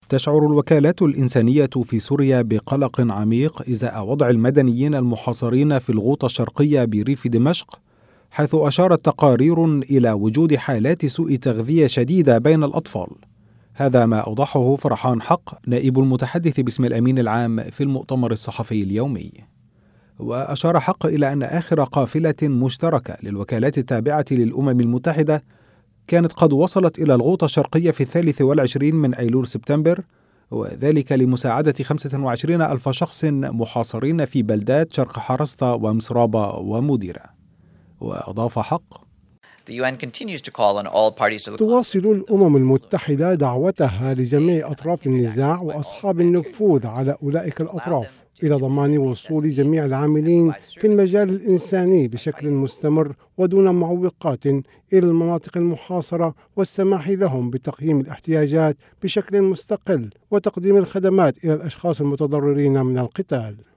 تشعر الوكالات الإنسانية في سوريا بقلق عميق إزاء وضع المدنيين المحاصرين في الغوطة الشرقية بريف دمشق، حيث أشارت تقارير إلى وجود حالات سوء تغذية شديدة بين الأطفال. هذا ما أوضحه فرحان حق نائب المتحدث باسم الأمين العام في المؤتمر الصحفي اليومي. وأشار حق إلى أن آخر قافلة مشتركة للوكالات التابعة للأمم المتحدة كانت قد وصلت إلى الغوطة الشرقية في 23 من أيلول سبتمبر، وذلك لمساعدة 25 ألف شخص محاصرين في بلدات شرق حرسطة ومصرابة ومديرة. وأضاف حق: تواصل الأمم المتحدة دعوتها لجميع أطراف النزاع وأصحاب النفوذ على أولئك الأطراف إلى ضمان وصول جميع العاملين في المجال الإنساني بشكل مستمر ودون معوقات إلى المناطق المحاصرة، والسماح لهم بتقييم الاحتياجات بشكل مستقل وتقديم الخدمات إلى الأشخاص المتضررين من القتال.